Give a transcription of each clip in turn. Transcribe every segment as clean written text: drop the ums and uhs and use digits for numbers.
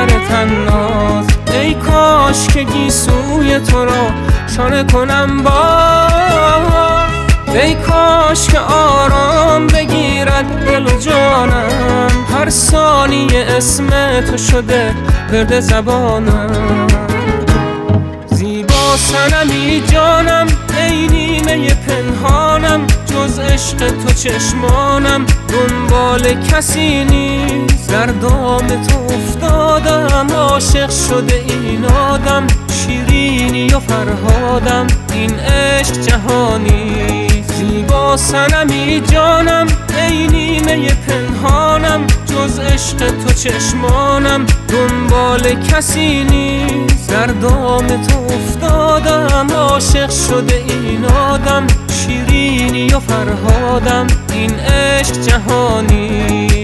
سر طناز. ای کاش که گیسوی تو را شانه کنم باز، ای کاش که آرام بگیرد دل و جانم، هر ثانیه اسم تو شده ورد زبانم. زیبا صنمی جانم ای نیمه پنهانم، جز عشق تو چشمانم دنبال کسی نیست. در دام تو افتادم عاشق شده این آدم، شیرینی و فرهادم این عشق جهانی. زیبا صنمی جانم ای نیمه پنهانم، جز عشق تو چشمانم دنبال کسی نیست. در دام تو افتادم عاشق شده این آدم، شیرینی و فرهادم این عشق جهانی.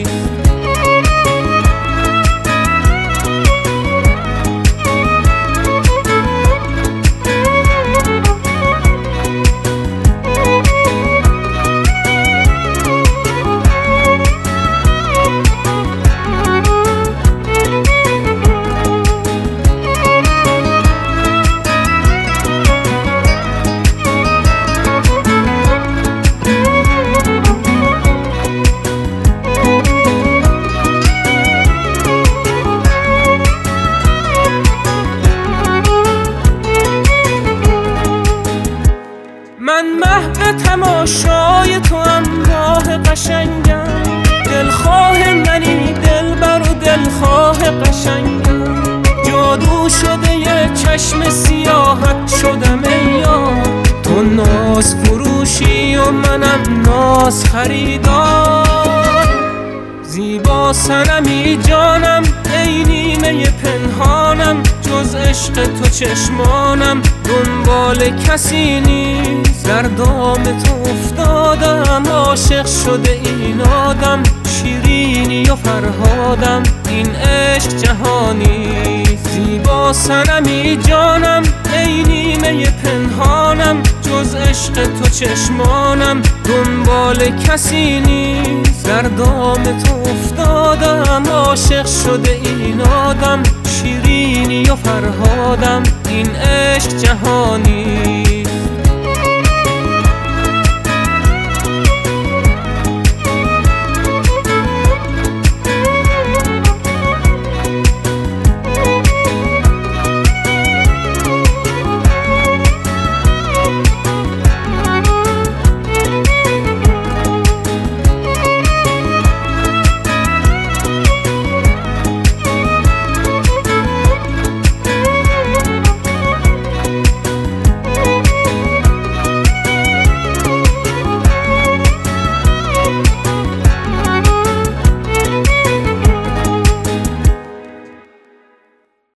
من محو تماشای تو هم راه قشنگم، دلخواه منی دلبر و دلخواه قشنگم. جادو شده یه چشم سیاحت شدم ای یار، تو ناز فروشی و منم ناز خریدار. زیبا صنمی جانم ای نیمه پنهانم، جز عشق تو چشمانم دنبال کسی نیست. در دام تو افتادم عاشق شده این آدم، شیرینی و فرهادم این عشق جهانی. زیبا صنمی جانم ای نیمه پنهانم، جز عشق تو چشمانم دنبال کسی نیست. در دام تو افتادم عاشق شده این آدم، شیرینی و فرهادم این عشق جهانی.